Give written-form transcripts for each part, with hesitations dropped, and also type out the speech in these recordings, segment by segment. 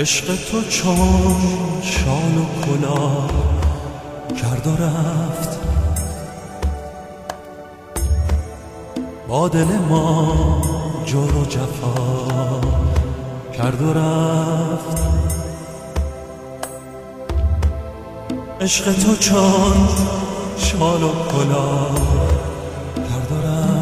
عشق تو چون شال و کلاه کرد و رفت، با دل ما جور و جفا کرد و رفت. عشق تو چون شال و کلاه کرد و رفت.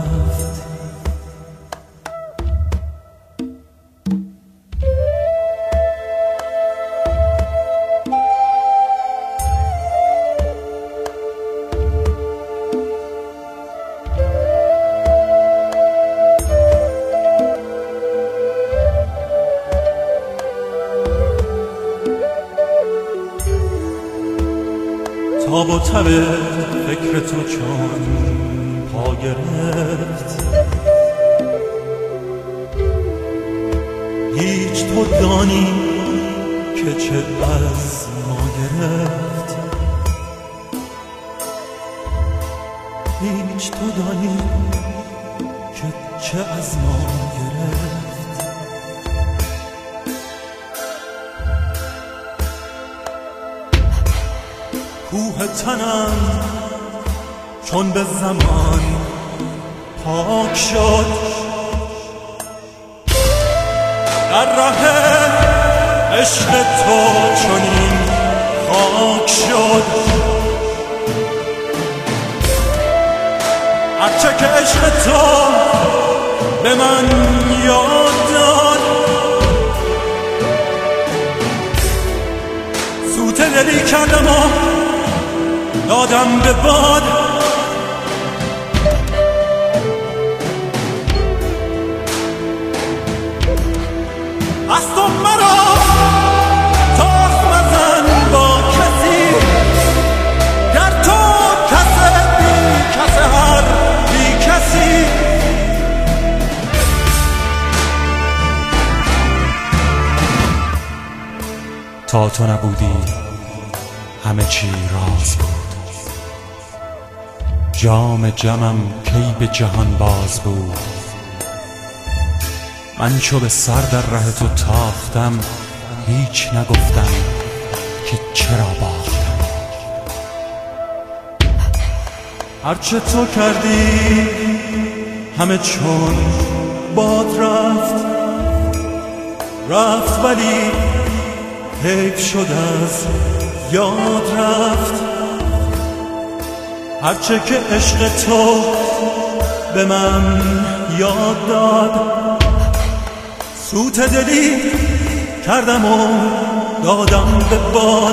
تاب و تب فکر تو چون پا گرفت، هیچ تو دانی که چه از ما گرفت، هیچ تو دانی که چه از ما گرفت. کوه تنم چون به زمان پاک شد، در ره عشق تو چنین خاک شد. هرچه که عشق تو به من یاد داد، سوت دلی کردم و دادم به باد. از تو مرا تاخت مزن با کسی، گر تو کس بی کس هر بی کسی. تا تو نبودی همه چی راز بود، جام جمم کی به جهان باز بود. من چو به سر در ره تو تاختم، هیچ نگفتم که چرا باختم. هرچه تو کردی همه چون باد رفت، رفت ولی حیف شد از یاد رفت. هرچه که عشق تو به من یاد داد، سوت دلی کردم و دادم به باد.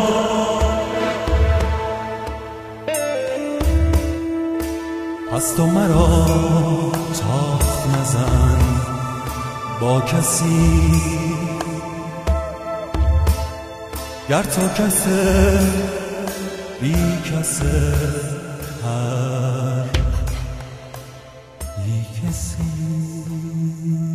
پس تو مرا تاخت مزن با کسی، گر تو کسه بی کسه هر بی کسی.